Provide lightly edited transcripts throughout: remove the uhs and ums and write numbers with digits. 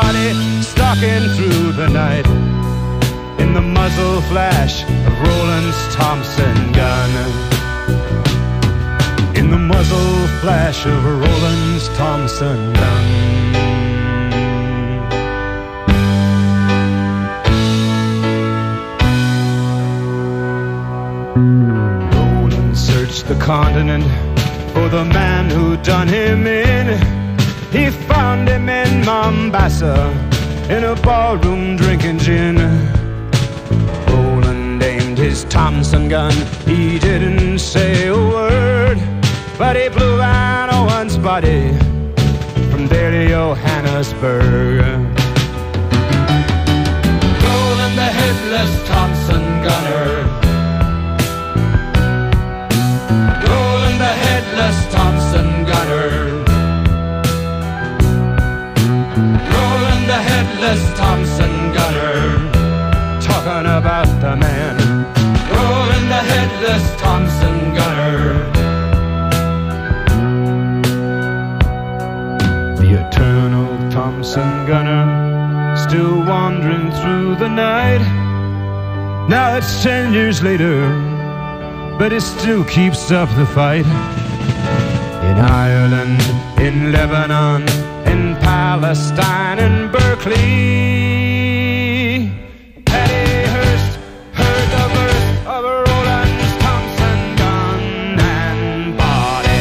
body stalking through the night. In the muzzle flash of Roland's Thompson gun. In the muzzle flash of Roland's Thompson gun. Roland searched the continent for the man who done him in. He found him in Mombasa, in a ballroom drinking gin. Roland aimed his Thompson gun, he didn't say a word, but he blew Van Owen's body from there to Johannesburg. Roland the headless Thompson gunner. Roland the headless Thompson gunner. Roland the headless Thompson gunner. Talking about the man. Roland the headless Thompson gunner. The eternal Thompson gunner, still wandering through the night. Now it's 10 years later, but it still keeps up the fight. In Ireland, in Lebanon, in Palestine, in Berkeley, Paddy Hearst heard the burst of Roland's Thompson gun and body.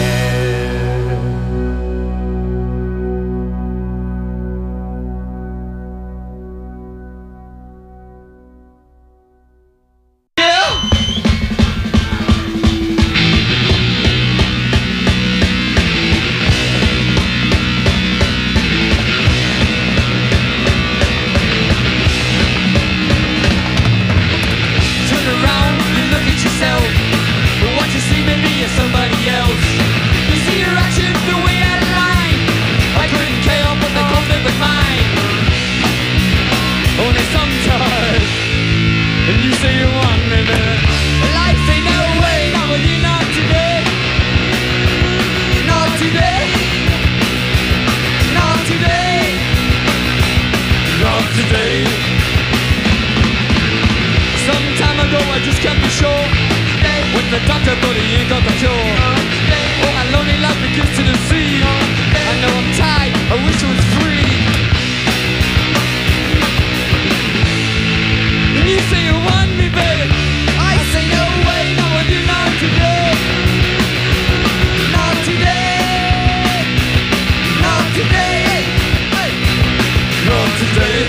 Somebody else. You see your actions the way out of line. I couldn't care, but they come to mine. Only sometimes, and you say you want me, but life ain't no way. Not with you, not today. Not today. Not today. Not today. Some time ago I just can't be sure. With the doctor, but he ain't got the cure. Oh, my lonely life begins to the sea. I know I'm tired, I wish I was free. And you say you want me, baby. I say no way, not with you, not today. Not today. Not today. Not today.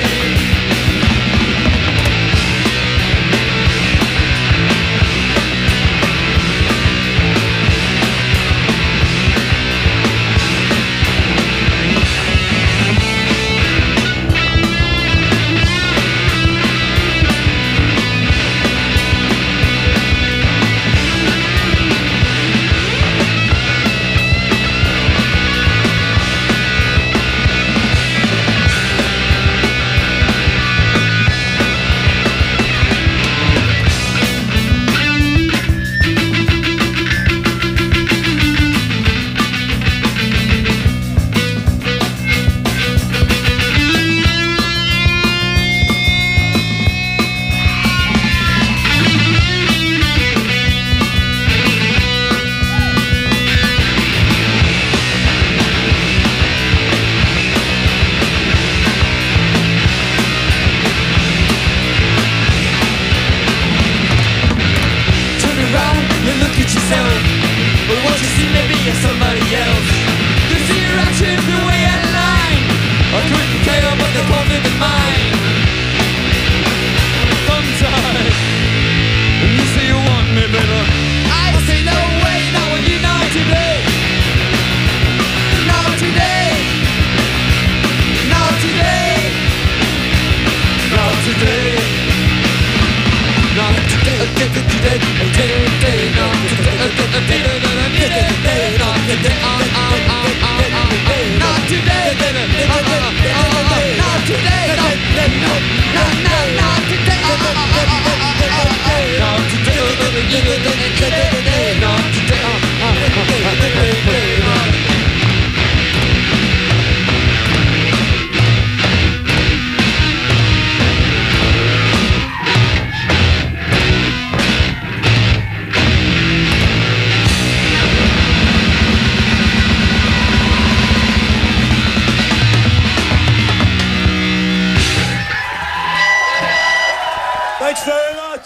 Thanks very much.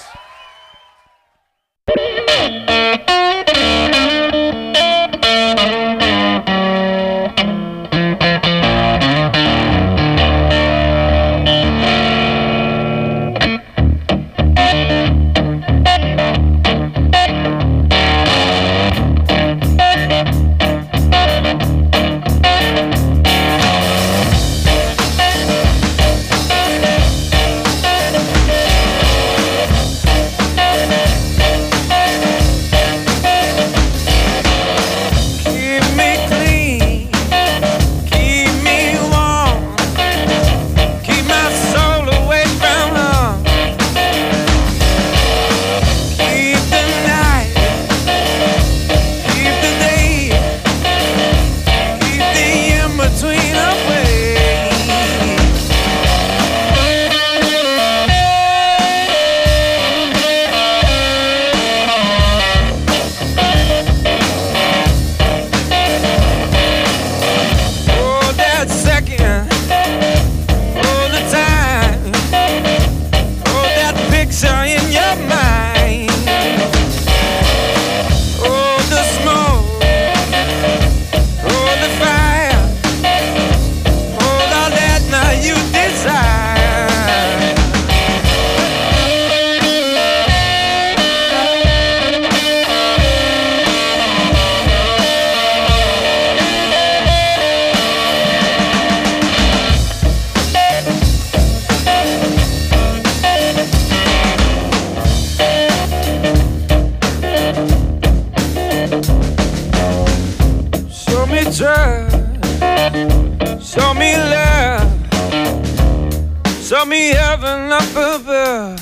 Show me love, show me heaven up above.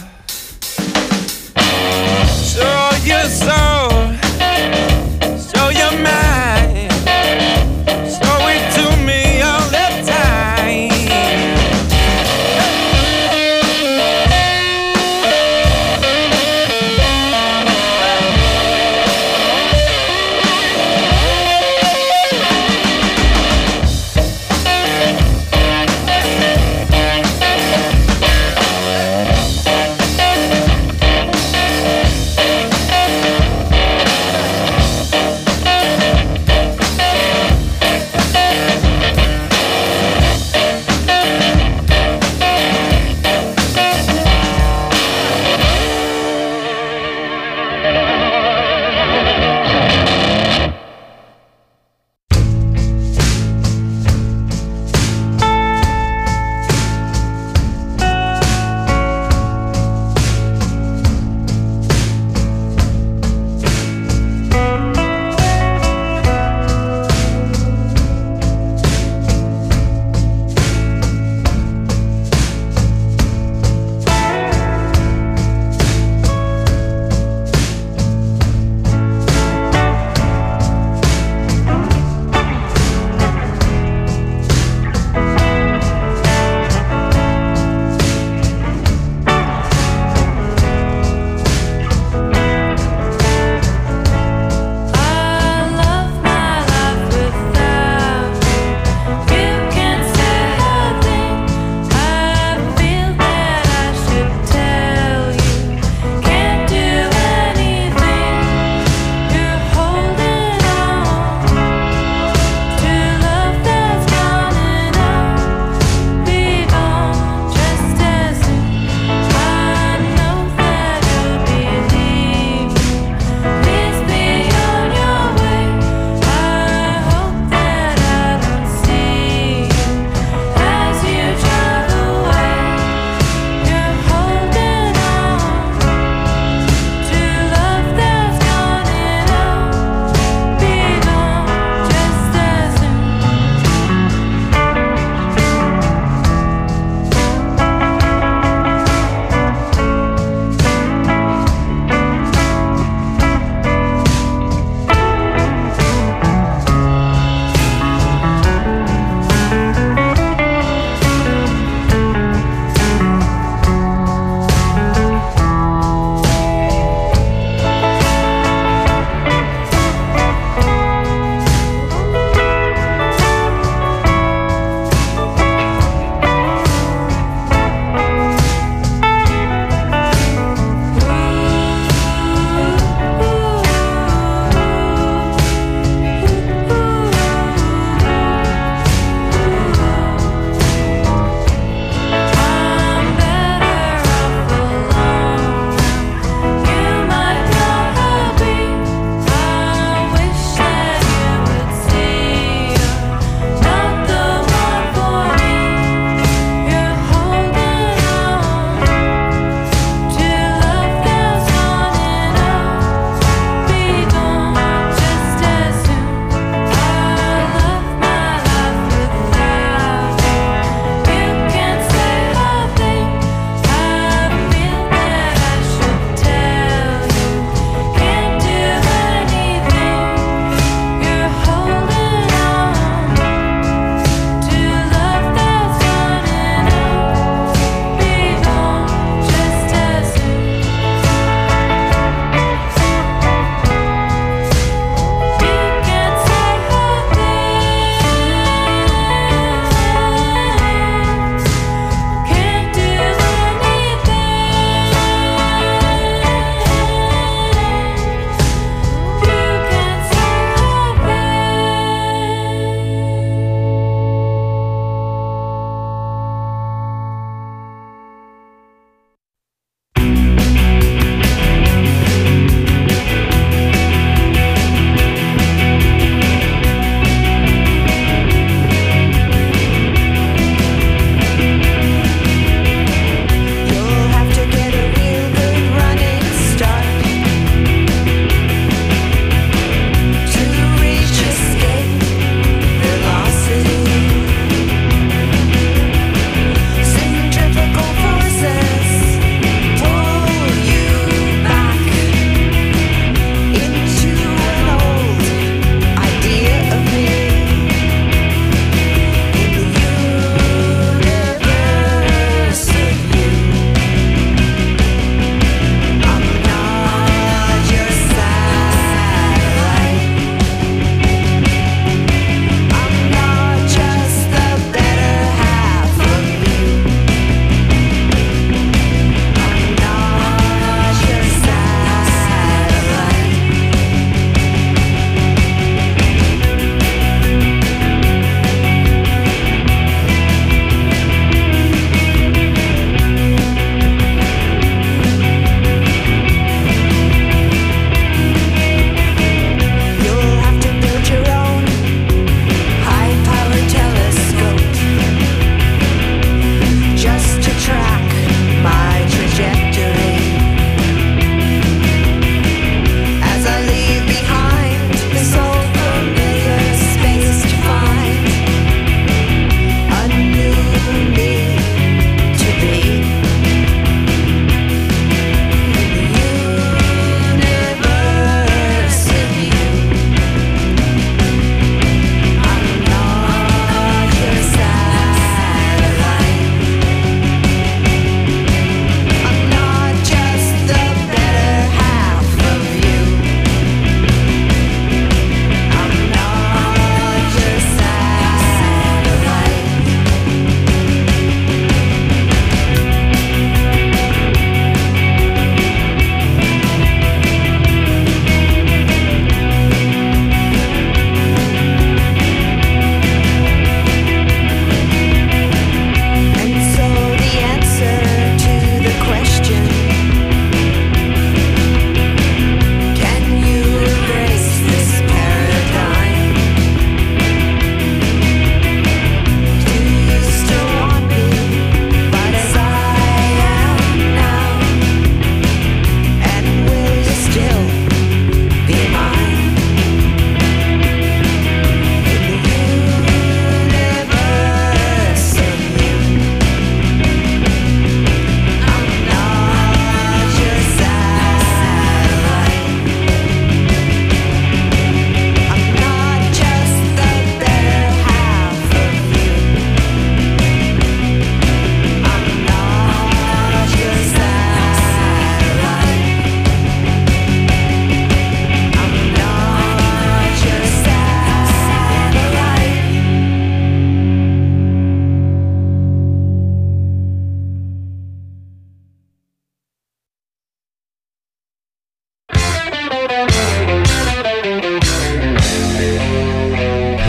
Show your soul, show your mind, show it to me all the time.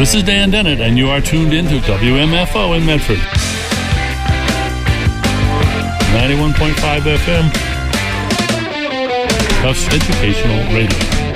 This is Dan Dennett, and you are tuned into WMFO in Medford. 91.5 FM. Tufts Educational Radio.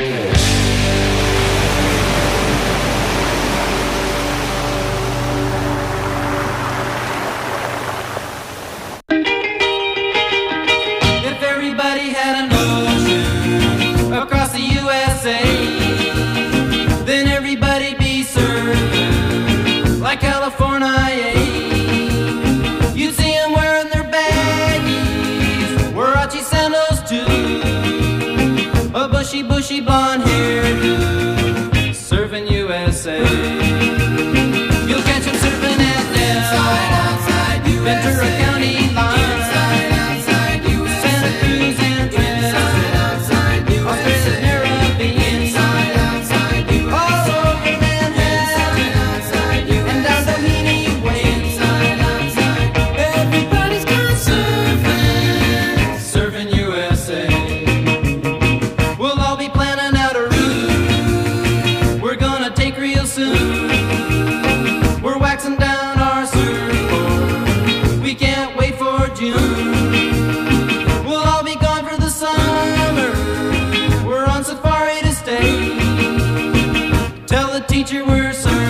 If everybody had an ocean across the USA, then everybody'd be surfing like California. You'd see them wearing their baggies, Warachi sandals too, a bushy blonde hairdo, surfing USA. You'll catch them surfing at Del, Ventura County line, Santa Cruz and Trent, Australia, Caribbean, all over Manhattan, and down Doheny Way. Everybody's gone surfing USA. We'll all be planning out a route we're gonna take real soon. We're waxing down our surfboard, we can't wait for June. We'll all be gone for the summer, we're on safari to stay. Tell the teacher we're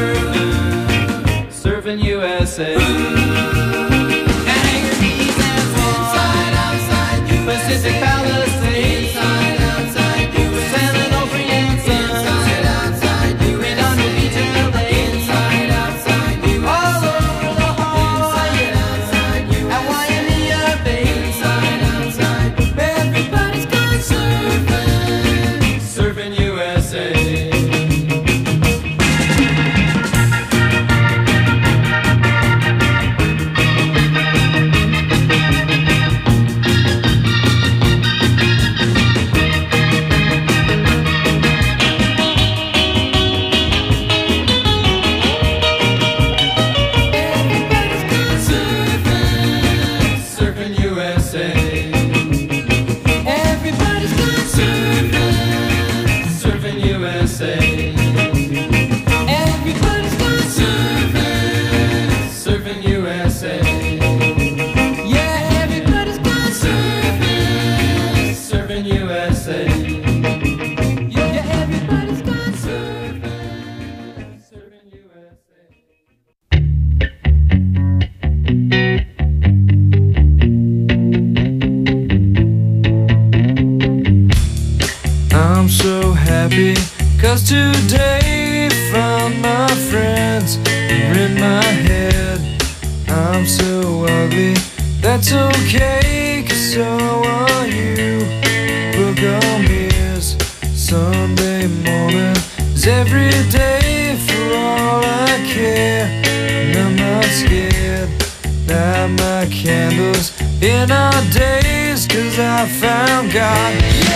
surfing USA. And Hangar Keys and Swan, Pacific Palisades, San Onofre and Sun, Redondo Beach and LA, all over La Jolla, at Waimea Bay. Everybody's gone surfing USA. Surfing USA. Everybody's gone surfing USA. Everybody's gone surfing USA. Yeah, everybody's gone surfing USA. Yeah, everybody's gone surfing USA. I'm so happy, 'cause today found my friends are in my head. I'm so ugly, that's okay, 'cause so are you. Book on mirrors, Sunday morning is every day for all I care. And I'm not scared, light my candles in our days, 'cause I found God.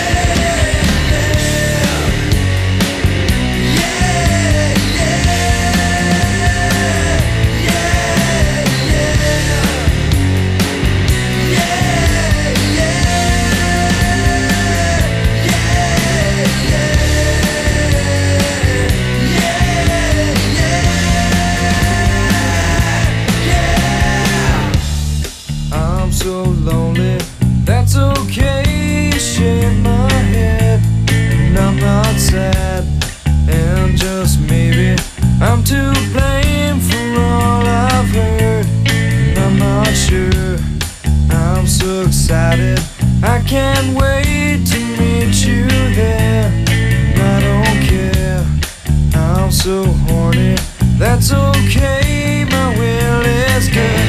I'm so lonely, that's okay, shake my head, and I'm not sad, and just maybe I'm to blame for all I've heard, and I'm not sure. I'm so excited, I can't wait to meet you there, and I don't care, I'm so horny, that's okay, my will is good.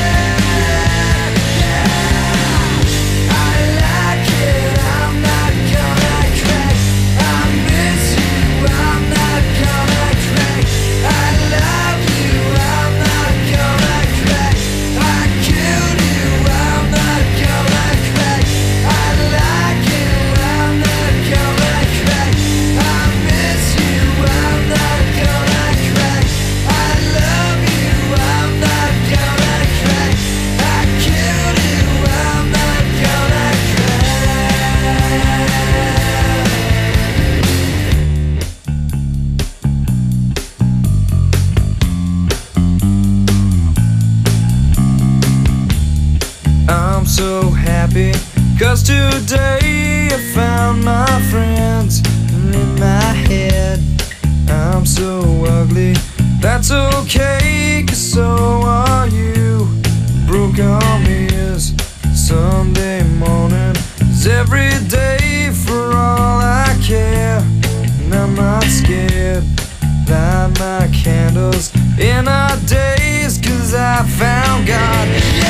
I like it, I'm not I'm so happy, 'cause today I found my friends. And in my head I'm so ugly, that's okay, 'cause so are you. Broke arm is Sunday morning, is every day for all I care. And I'm not scared, light my candles in our days, 'cause I found God.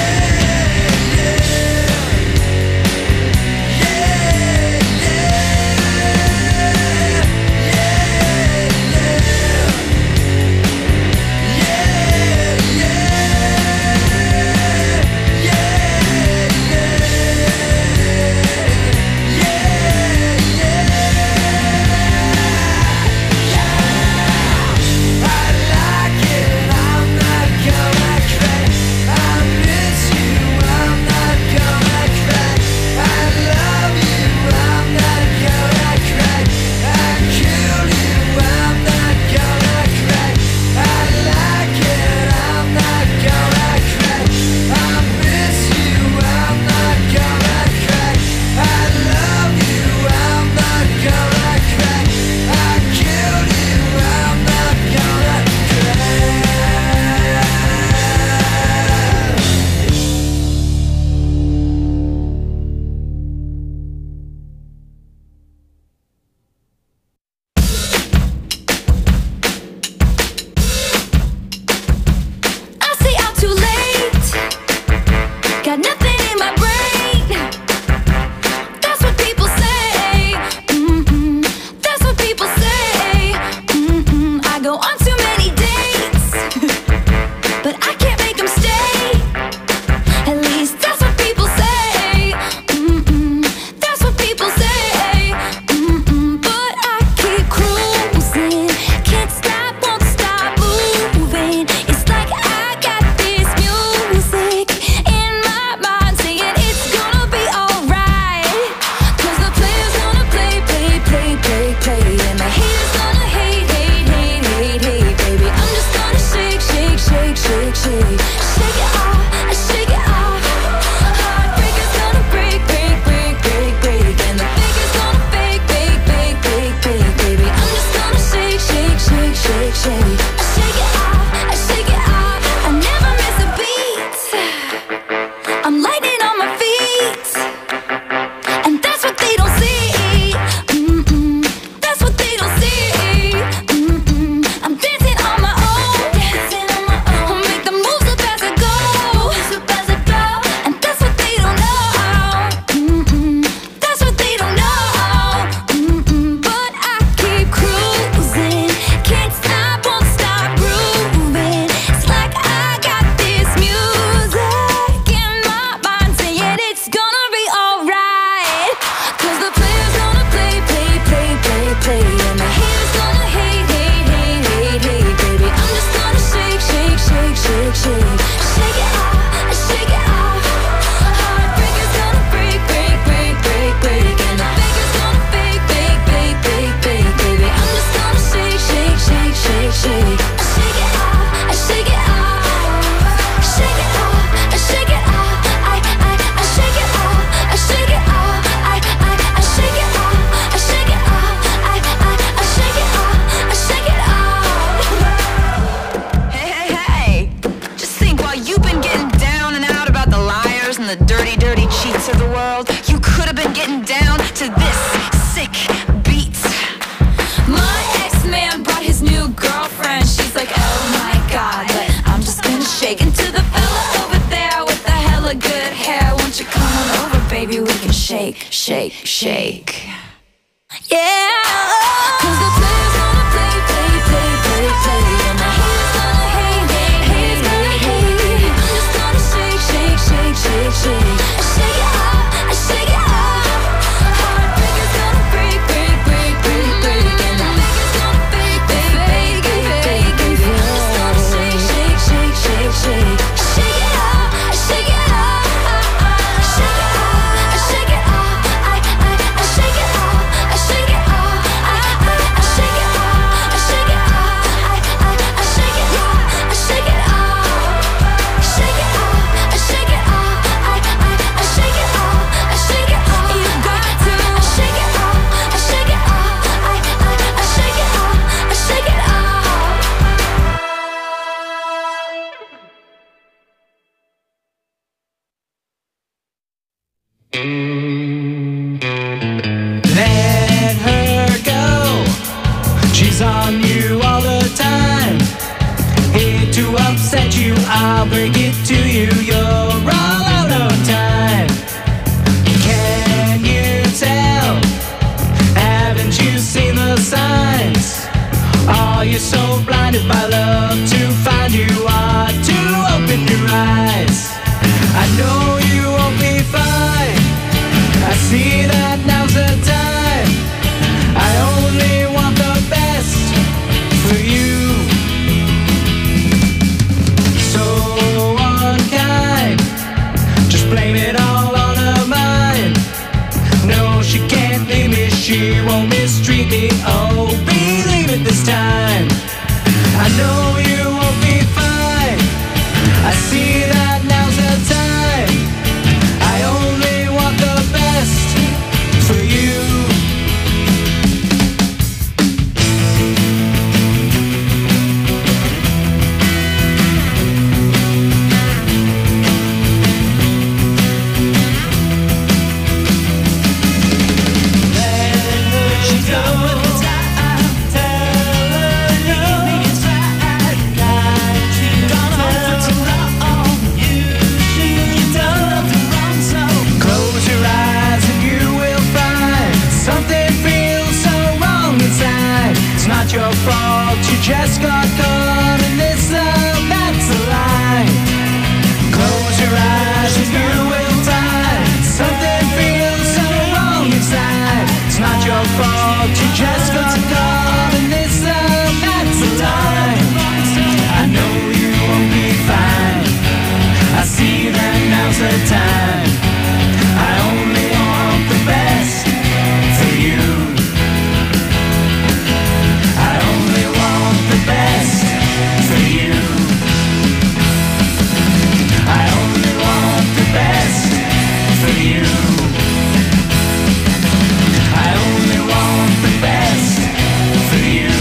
Shake, shake. Yeah. 'Cause the players gonna play, play, play, play, play. And the haters gonna hate, hate, hate, hate, hate. I'm just gonna shake, shake, shake, shake, shake. I shake it off, I shake it off. Heartbreakers gonna break, break, break, break, break. And the fakers gonna fake, fake, fake, fake, fake, fake. I'm just gonna shake, shake, shake, shake, shake. I shake it off, I shake it off. Shake it off, I shake it off. I shake it off, I shake it off. I shake it off, to upset you, I'll break it to you. You're all out of time. Can you tell? Haven't you seen the signs? Are you so blinded by love to find you are to open your eyes? I know you won't be fine. I see that now's the time. I only want the best for you. So unkind, just blame it all on her mind. No, she can't leave me, she won't mistreat me. Oh, believe it this time. I know you won't be fine. I see that now's the time. I only want the best for you. Your fault, you just got caught in this love, that's a lie. Close your eyes and you will find something feels so wrong inside. It's not your fault, you just got caught in this love, that's a lie. I know you won't be fine. I see that now's the time. I only want the best for you. Best for you. I only want the best for you. I only want the best for you.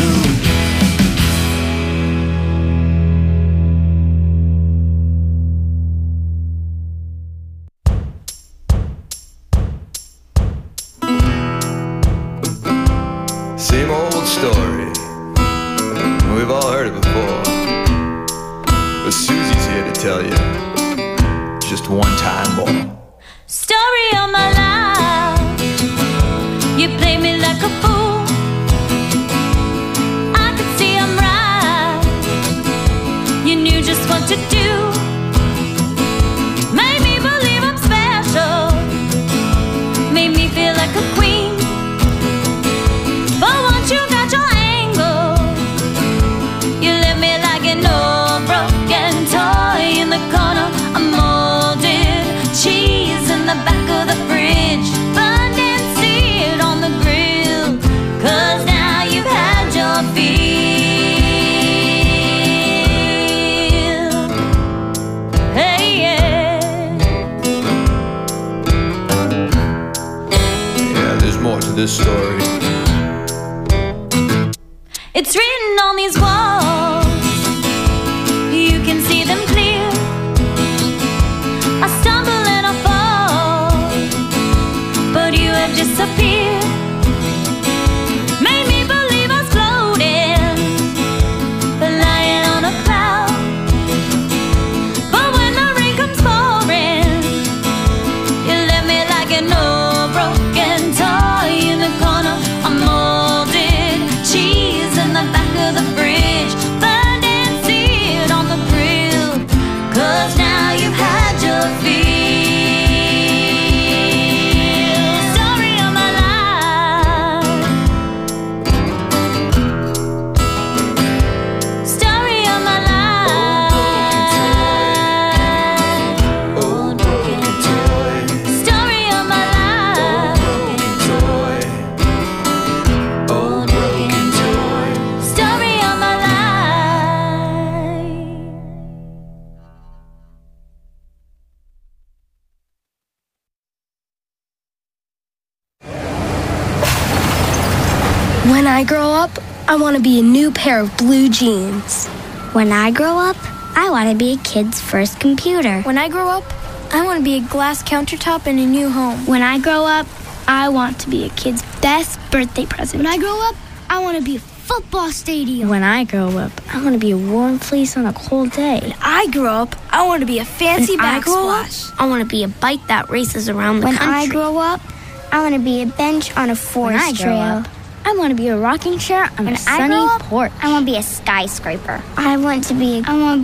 Same old story. We've all heard it before, but Susie's here to tell you just one time more. Story of my life. You play me like a fool. I could see I'm right. You knew just what to do. Made me believe I'm special. Made me feel like a queen. But once you got your angle, you left me like an old broken toy in the corner. A molded cheese in the back of the fridge, burned and seared on the grill. 'Cause now you've had your fill. Hey, yeah. Yeah, there's more to this story. It's written on these walls, you can see them clear. I stumble and I fall, but you have disappeared. Made me believe I was floating, lying on a cloud. But when the rain comes pouring, you left me like an old broken toy in the corner. A molded cheese in the back of the fridge, burned and seared on the grill. 'Cause now you've had your fill. Story of my life. Story of my life. Old broken toy. Story of my life. Old broken toy. Story of my life. When I grow up, I want to be a new pair of blue jeans. When I grow up, I want to be a kid's first computer. When I grow up, I want to be a glass countertop in a new home. When I grow up, I want to be a kid's best birthday present. When I grow up, I want to be a football stadium. When I grow up, I want to be a warm fleece on a cold day. When I grow up, I want to be a fancy backsplash. I want to be a bike that races around the country. When I grow up, I want to be a bench on a forest trail. I want to be a rocking chair on a sunny porch. I want to be a skyscraper. I want to be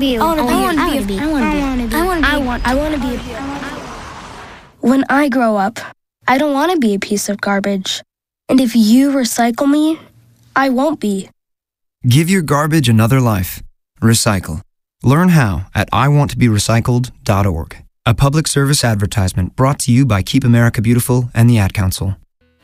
When I grow up, I don't want to be a piece of garbage. And if you recycle me, I won't be. Give your garbage another life. Recycle. Learn how at iwanttoberecycled.org. A public service advertisement brought to you by Keep America Beautiful and the Ad Council.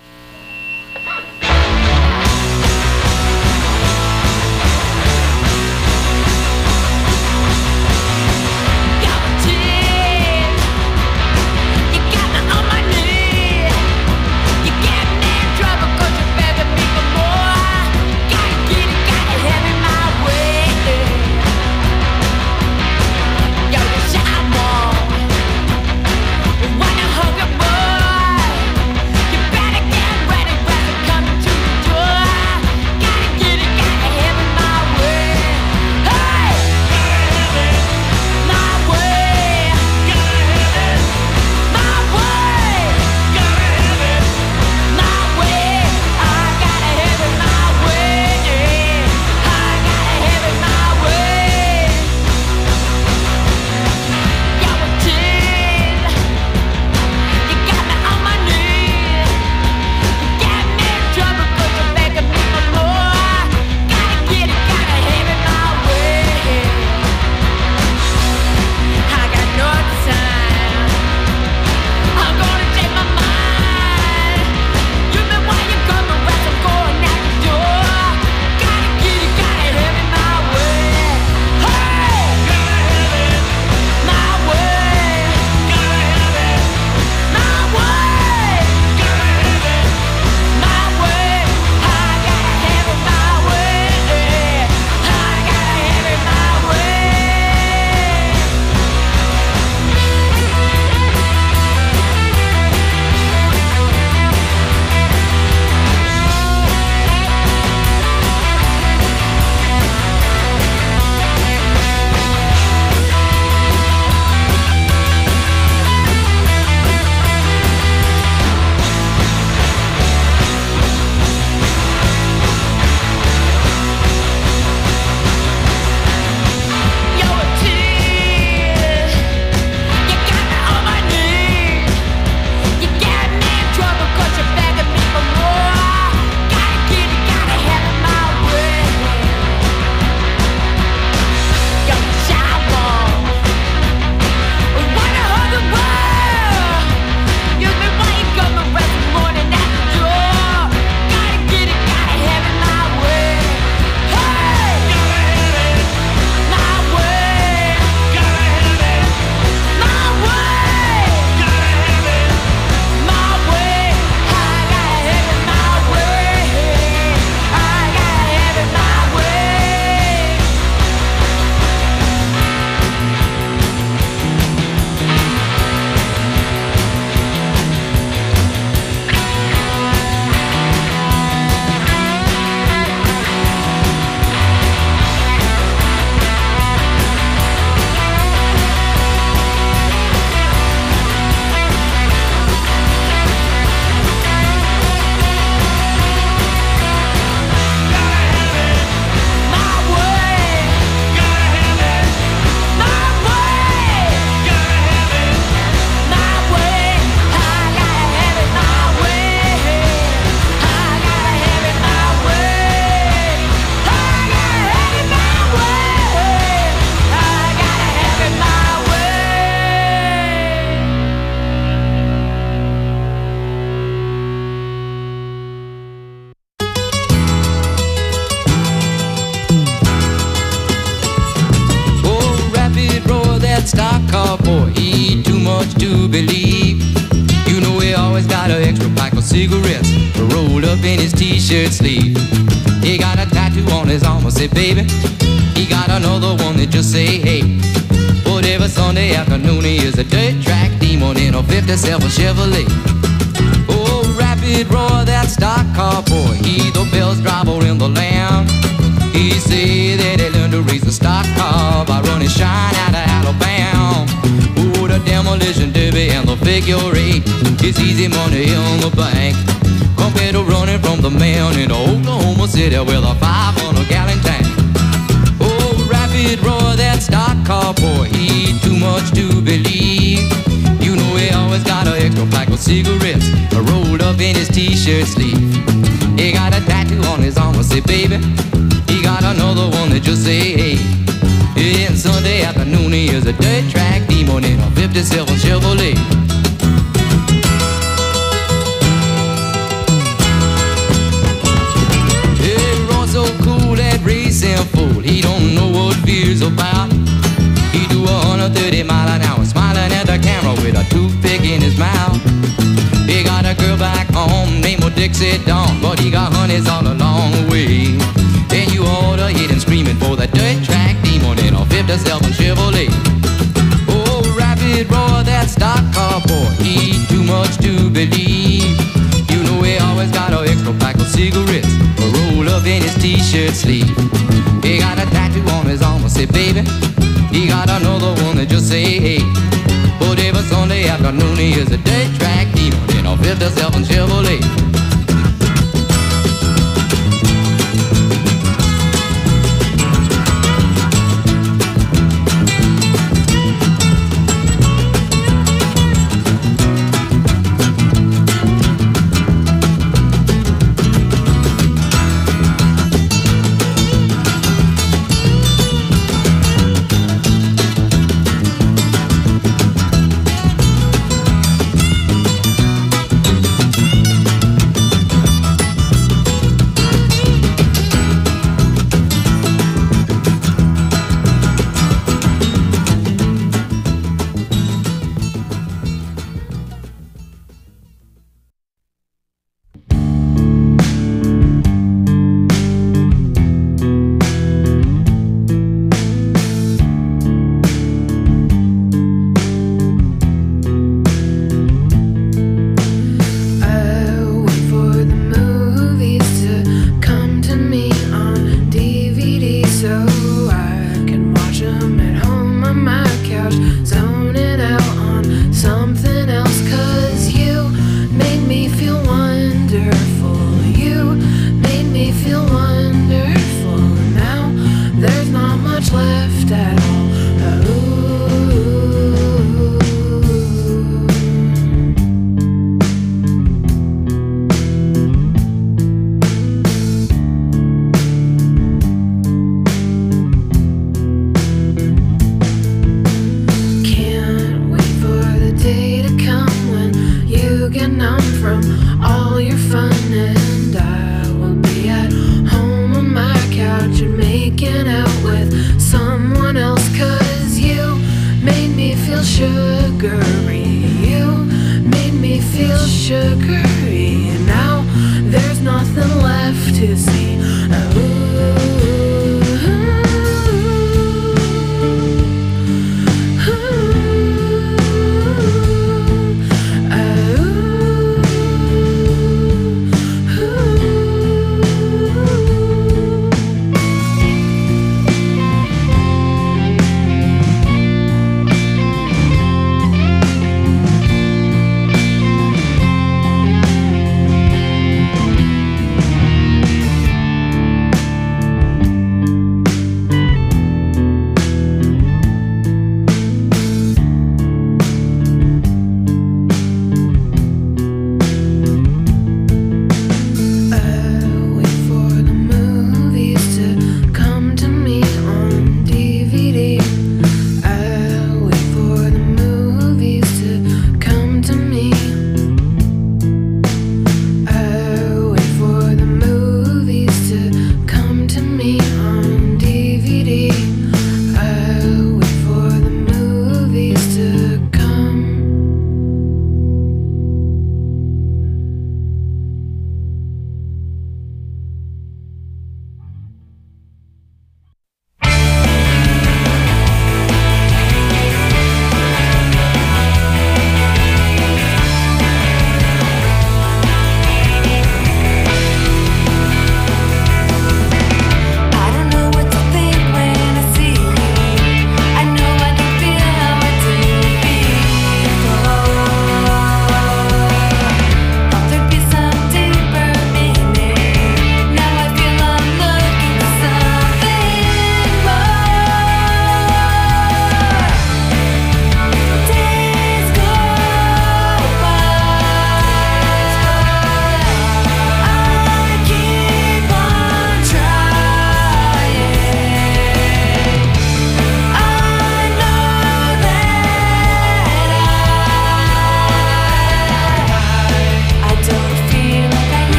stock car boy, he too much to believe. You know he always got an extra pack of cigarettes rolled up in his t-shirt sleeve. He got a tattoo on his arm, I say baby. He got another one that just say hey. But every Sunday afternoon he is a dirt track demon in a 57 Chevrolet. Oh, rapid rapid roar, that stock car boy, he the best driver in the land. He said that he learned to race a stock car by running shine out of Alabama. Oh, the demolition derby and the figure eight, it's easy money in the bank compared to running from the man in Oklahoma City with a 500-gallon tank. Oh, rapid roar, that stock car boy, he too much to believe. You know he always got an extra pack of cigarettes rolled up in his t-shirt sleeve. He got a tattoo on his arm that say baby. He got another one that just say hey. And Sunday afternoon he is a dirt track demon in a 57 Chevrolet. So cool, that racing fool, he don't know what fear's about. He do 130 miles an hour, smiling at the camera with a toothpick in his mouth. He got a girl back home named Dixie Dawn, but he got honeys all along the way. Then you oughta hit him screaming for the dirt track demon in a 57 Chevrolet. Oh, rapid roar, that stock car boy, he too much to believe. You know he always got an extra pack of cigarettes rolled up in his t-shirt sleeve. He got a tattoo on his arm that say baby. He got another one that just say hey. But every Sunday afternoon he is a dirt track demon in a 57 Chevrolet.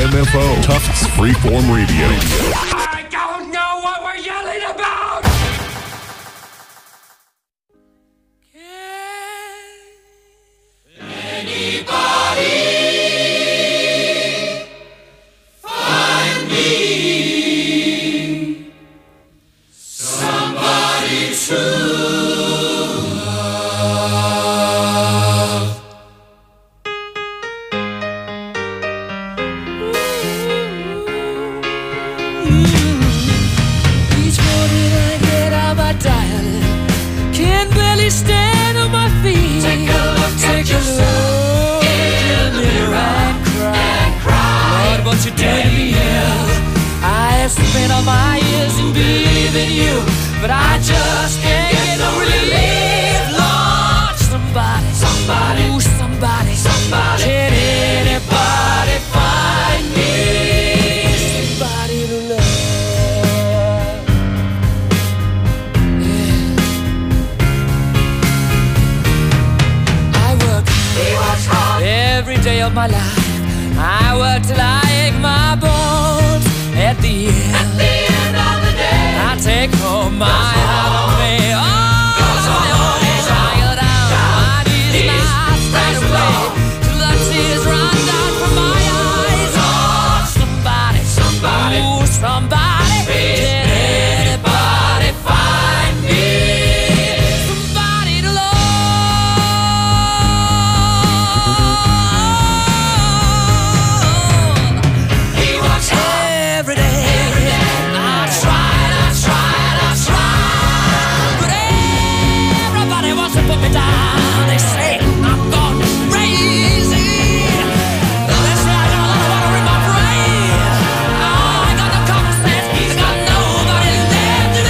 WMFO, Tufts Freeform Radio. I don't know what we're yelling about! Anybody find me somebody to love? Each morning I get out my diary, can barely stand on my feet. Take a look at yourself in the mirror and cry. Lord, what you did to me is I have spent all my years in believing you, but I just can't get no relief. Lord, somebody, ooh, somebody, can anybody find me somebody to love? Every day of my life, I work till I ache my bones. At the end of the day, I take home my heart on me. Oh, I go down my knees and I straight away till the tears run down from my eyes. Oh, somebody, ooh, somebody, can anybody find me somebody to love? Every day, I tried, but everybody wants to put me down. They say I'm gone crazy. They say I got a lot of water in my brain. I got no common sense. I got nobody left to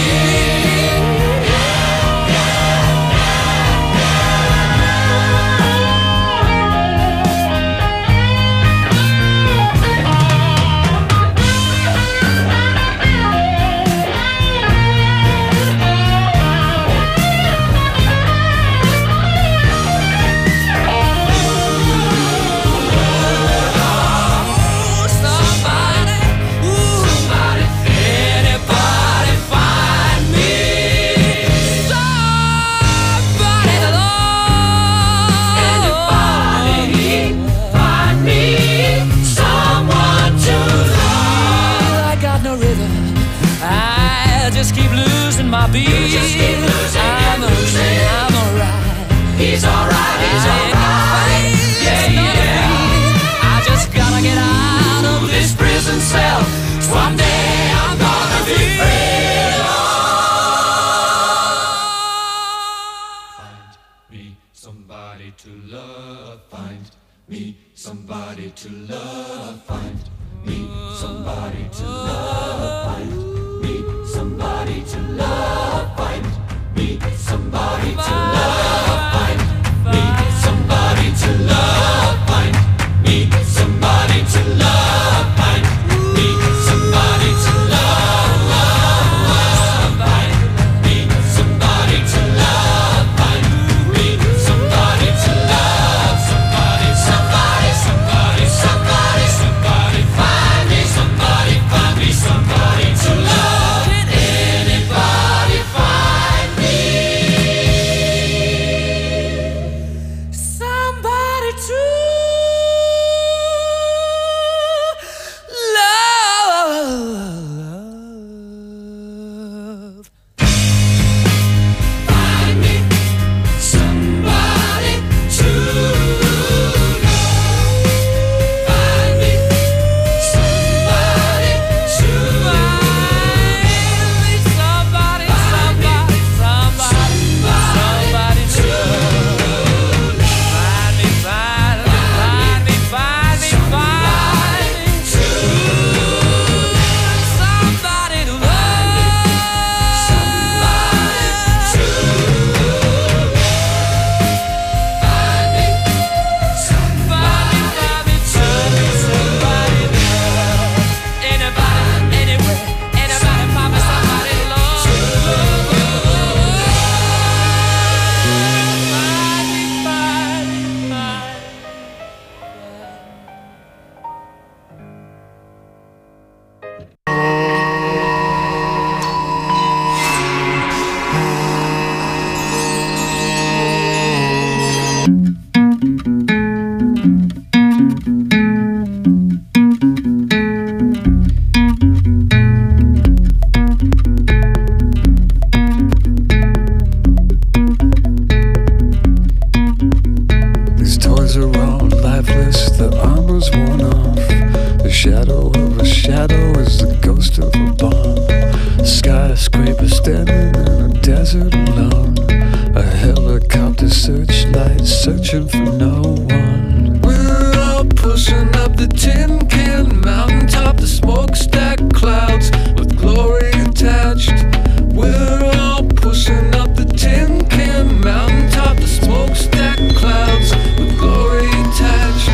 just keep losing my beat. I'm alright. He's alright. Yeah. I just gotta get out of this prison cell. Someday I'm gonna be free. Find me somebody to love. Find me somebody to love. Find me somebody to love. Find me somebody to love. Find me somebody to love. Find me somebody to love. Find me somebody to love. Find me somebody to love. Find me somebody to love. Find me somebody to love. Somebody, somebody, somebody, somebody, somebody. Find me somebody, find me somebody. standing in a desert alone. A helicopter searchlight searching for no one. We're all pushing up the tin can mountaintop, the smokestack clouds with glory attached. We're all pushing up the tin can mountaintop, the smokestack clouds with glory attached.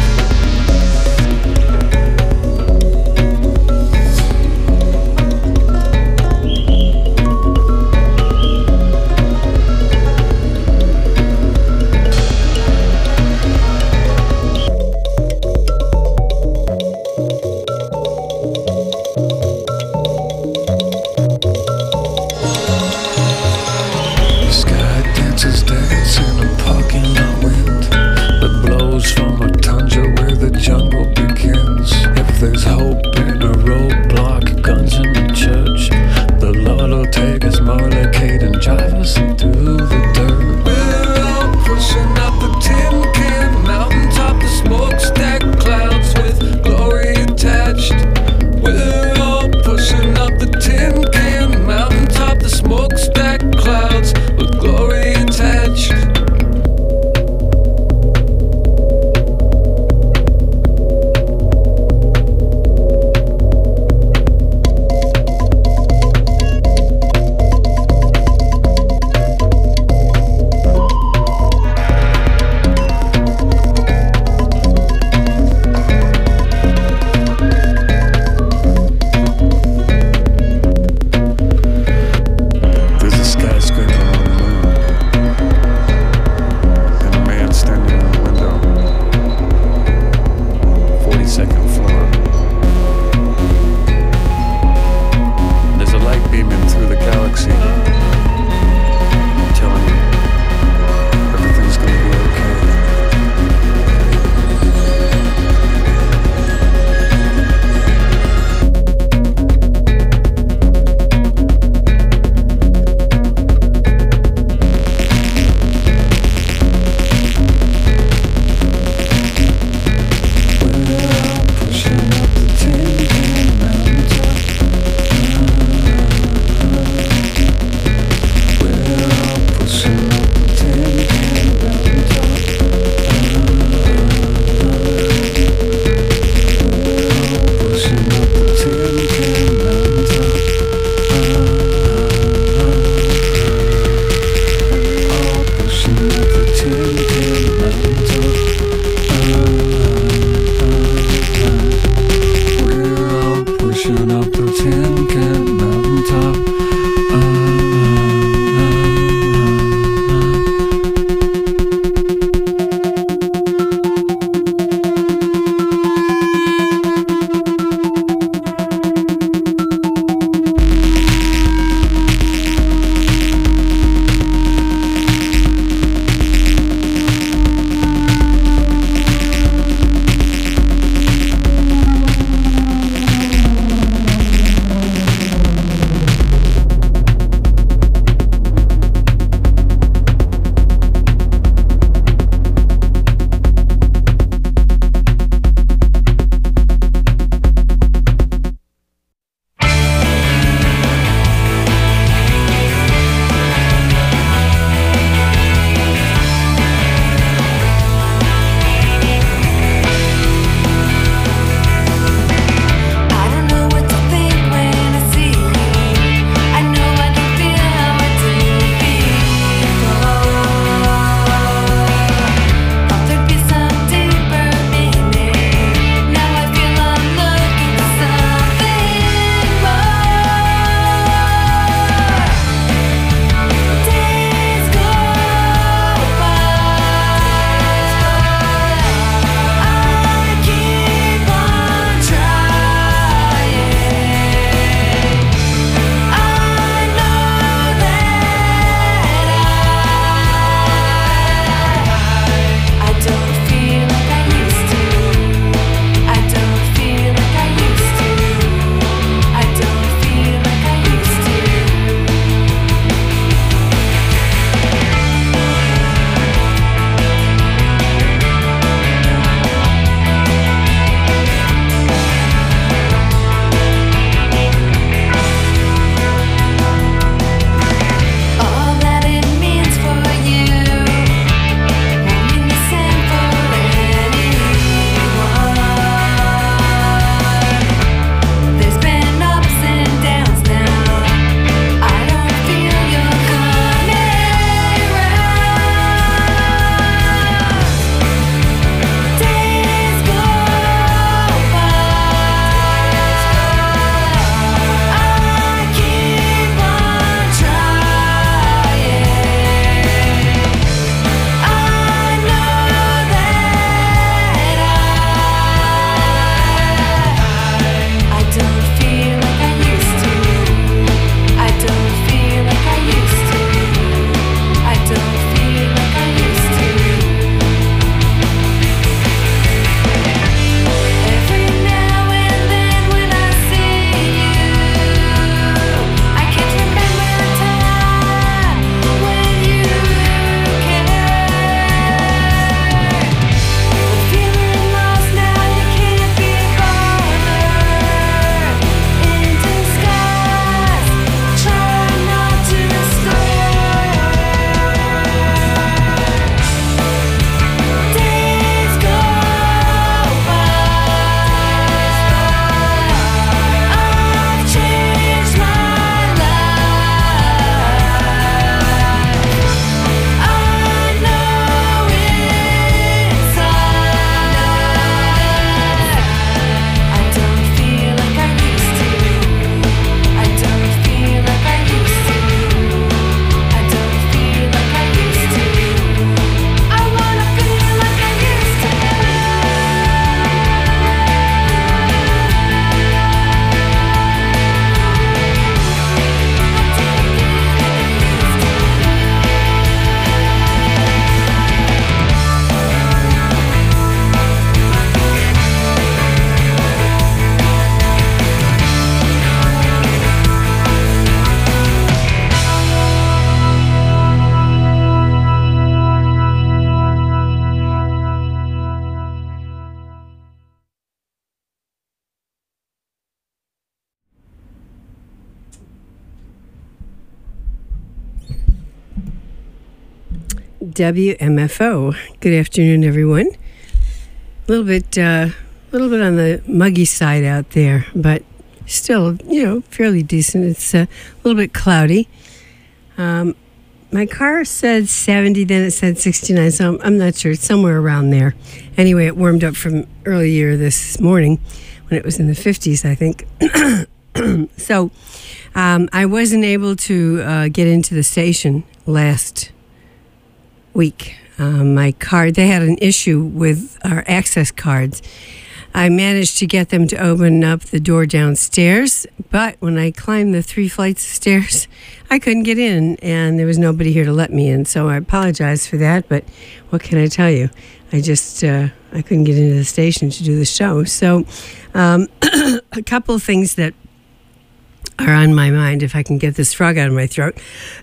WMFO. Good afternoon, everyone. A little bit on the muggy side out there, but still, fairly decent. It's a little bit cloudy. My car said 70, then it said 69, so I'm not sure. It's somewhere around there. Anyway, it warmed up from earlier this morning when it was in the 50s, I think. So I wasn't able to get into the station last week. My card, they had an issue with our access cards. I managed to get them to open up the door downstairs, but when I climbed the 3 flights of stairs, I couldn't get in, and there was nobody here to let me in. So I apologize for that, but what can I tell you? I just, I couldn't get into the station to do the show. So a couple of things that are on my mind, if I can get this frog out of my throat.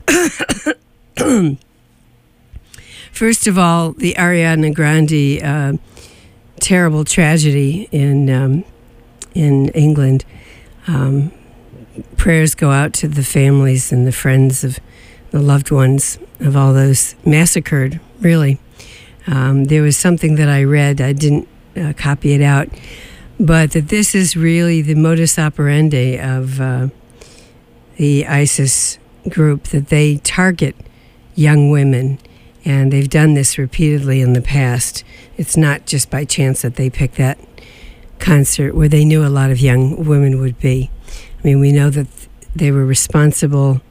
First of all, the Ariana Grande terrible tragedy in England. Prayers go out to the families and the friends of the loved ones of all those massacred, really. There was something that I read, I didn't copy it out, but that this is really the modus operandi of the ISIS group, that they target young women, and they've done this repeatedly in the past. It's not just by chance that they picked that concert where they knew a lot of young women would be. I mean, we know that they were responsible